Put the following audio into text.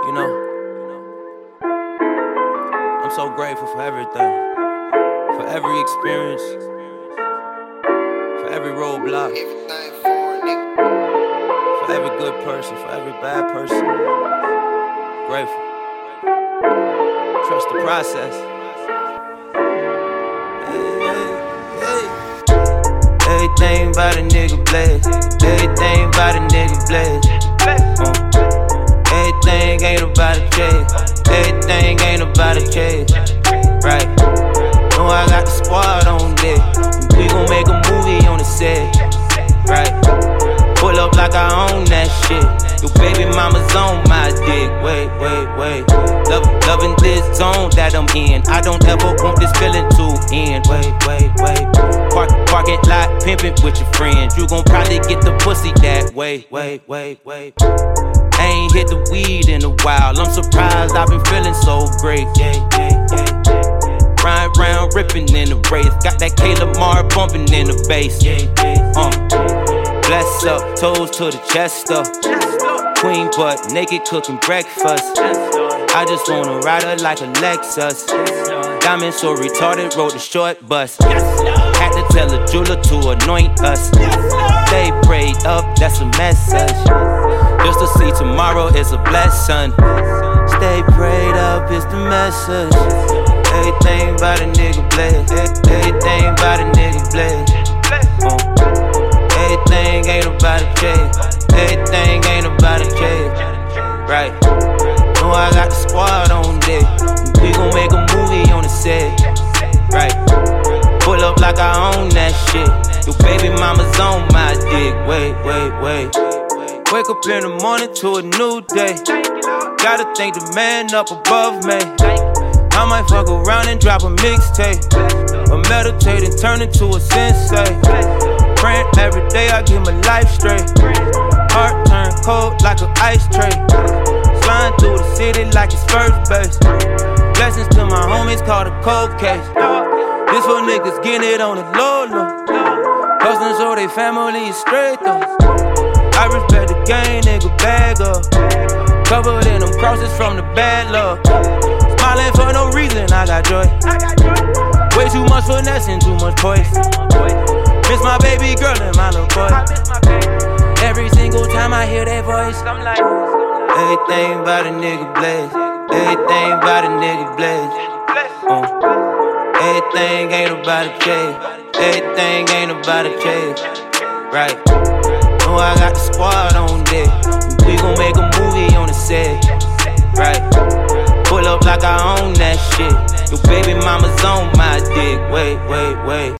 You know, I'm so grateful for everything, for every experience, for every roadblock, for every good person, for every bad person. Grateful. Trust the process. Everything about a nigga blessed. Everything about a nigga blessed. Everything ain't about a check. Everything ain't about a check. Right. Know I got the squad on deck. We gon' make a movie on the set. Right. Pull up like I own that shit. Your baby mama's on my dick. Wait. Loving this zone that I'm in. I don't ever want this feeling to end. Wait. Parking lot pimpin' with your friends. You gon' probably get the pussy that way. Wait. I ain't hit the weed in a while. I'm surprised I've been feeling so great. Ride round rippin' in the race. Got that Caleb Mar bumpin' in the bass. Bless up, toes to the chest up. Queen butt, naked cooking breakfast. I just wanna ride her like a Lexus. Diamond so retarded, rode the short bus. Had to tell a jeweler to anoint us. Stay prayed up, that's a message. Just to see tomorrow is a blessing. Stay prayed up is the message. Everything about a nigga blessed. Everything about a nigga blessed. Everything ain't about a check. Everything ain't about a check. Right. Know I got the squad on deck. We gon' make a movie on the set. Right. Pull up like I own that shit. Your baby mama's on my dick. Wait. Wake up in the morning to a new day. Gotta thank the man up above me. I might fuck around and drop a mixtape. Or meditate and turn into a sensei. Praying every day I get my life straight. Heart turn cold like an ice tray. Flying through the city like it's first base. Blessings to my homies called a cold case. This for niggas getting it on the low. Hustling so they family is straight though. I respect the game, nigga, bag up. Covered in them crosses from the bad luck. Smiling for no reason, I got joy. Way too much finesse and too much poise. Miss my baby girl and my little boy. Every single time I hear that voice, I'm like, everything about a nigga blessed. Everything about a nigga blessed. Everything ain't about a check. Everything ain't about a check. Right. Know I got the squad on deck. We gon' make a movie on the set. Right. Pull up like I own that shit. Your baby mama's on my dick. Wait.